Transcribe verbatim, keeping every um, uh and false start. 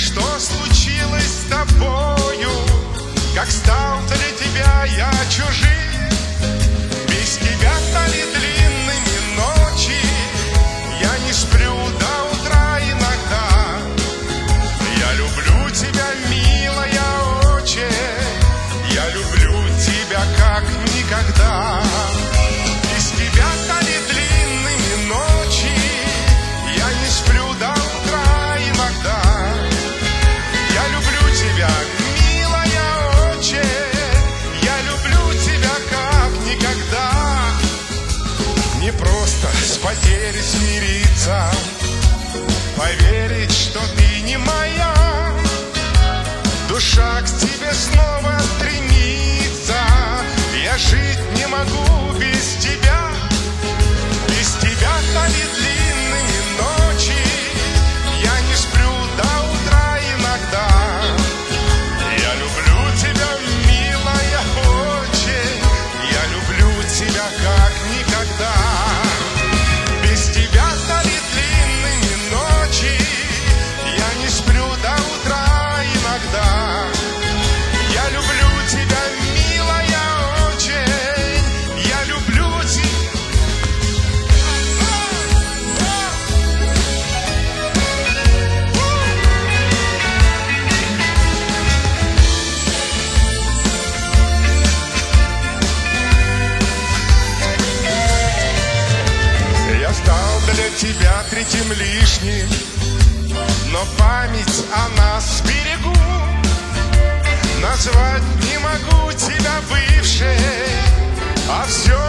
что случилось с тобою? Как стал для тебя я чужим? Без тебя стали длинными ночи, я не сплю до утра иногда. Я люблю тебя, милая, очень, я люблю тебя как никогда. Без тебя стали длинными ночи, я не сплю до утра иногда. Я люблю тебя, милая, очень, я люблю тебя как никогда. Не просто с потерей смириться, поверить, что ты не моя. Душа к тебе снова стремится, я жить не могу без тебя. Без тебя стали длинными ночи, я не сплю до утра иногда. Я люблю тебя, милая, очень, я люблю тебя как никогда. Без тебя стали длинными ночи, я не сплю до утра иногда. Я люблю тебя, милая, очень, я люблю тебя. Я стал для тебя третьим лишним, но память о нас берегу. Назвать не могу тебя бывшей, а все